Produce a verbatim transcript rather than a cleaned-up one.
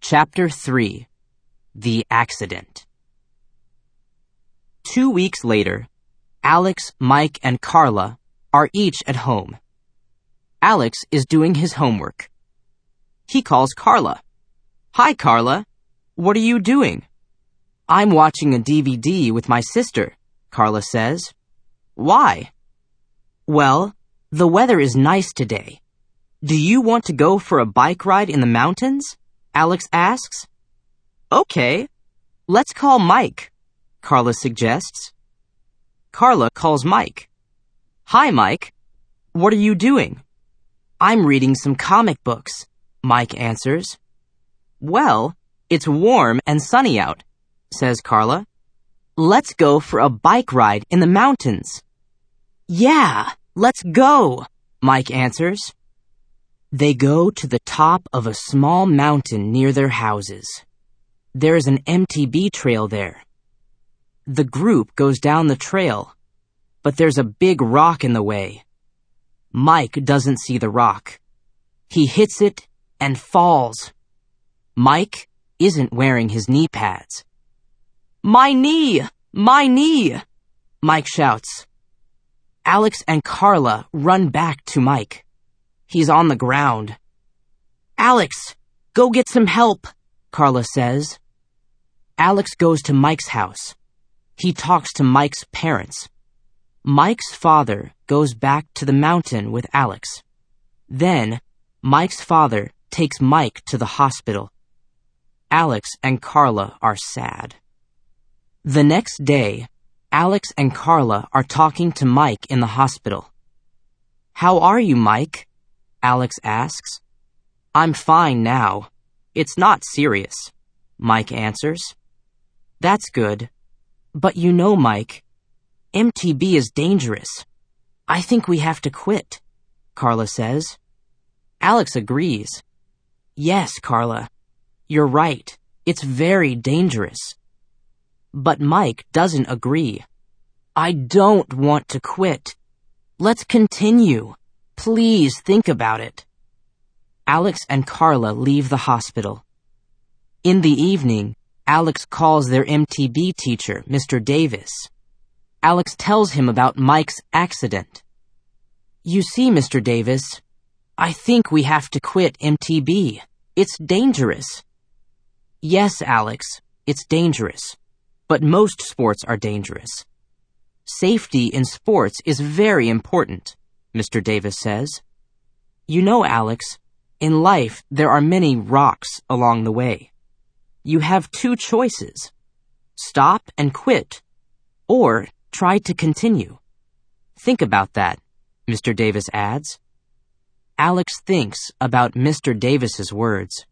Chapter three. The Accident. Two weeks later, Alex, Mike, and Carla are each at home. Alex is doing his homework. He calls Carla. "Hi, Carla. What are you doing?" "I'm watching a D V D with my sister," Carla says. "Why?" "Well, the weather is nice today. Do you want to go for a bike ride in the mountains?" Alex asks. "Okay, let's call Mike," Carla suggests. Carla calls Mike. "Hi, Mike. What are you doing?" "I'm reading some comic books," Mike answers. "Well, it's warm and sunny out," says Carla. "Let's go for a bike ride in the mountains." "Yeah, let's go," Mike answers. They go to the top of a small mountain near their houses. There is an M T B trail there. The group goes down the trail, but there's a big rock in the way. Mike doesn't see the rock. He hits it and falls. Mike isn't wearing his knee pads. "My knee! My knee!" Mike shouts. Alex and Carla run back to Mike. He's on the ground. "Alex, go get some help," Carla says. Alex goes to Mike's house. He talks to Mike's parents. Mike's father goes back to the mountain with Alex. Then, Mike's father takes Mike to the hospital. Alex and Carla are sad. The next day, Alex and Carla are talking to Mike in the hospital. "How are you, Mike?" Alex asks. "I'm fine now. It's not serious," Mike answers. "That's good. But you know, Mike, M T B is dangerous. I think we have to quit," Carla says. Alex agrees. "Yes, Carla, you're right. It's very dangerous." But Mike doesn't agree. "I don't want to quit. Let's continue. Please think about it." Alex and Carla leave the hospital. In the evening, Alex calls their M T B teacher, Mister Davis. Alex tells him about Mike's accident. "You see, Mister Davis, I think we have to quit M T B. It's dangerous." "Yes, Alex, it's dangerous. But most sports are dangerous. Safety in sports is very important," Mister Davis says. "You know, Alex, in life there are many rocks along the way. You have two choices: stop and quit, or try to continue. Think about that," Mister Davis adds. Alex thinks about Mister Davis's words.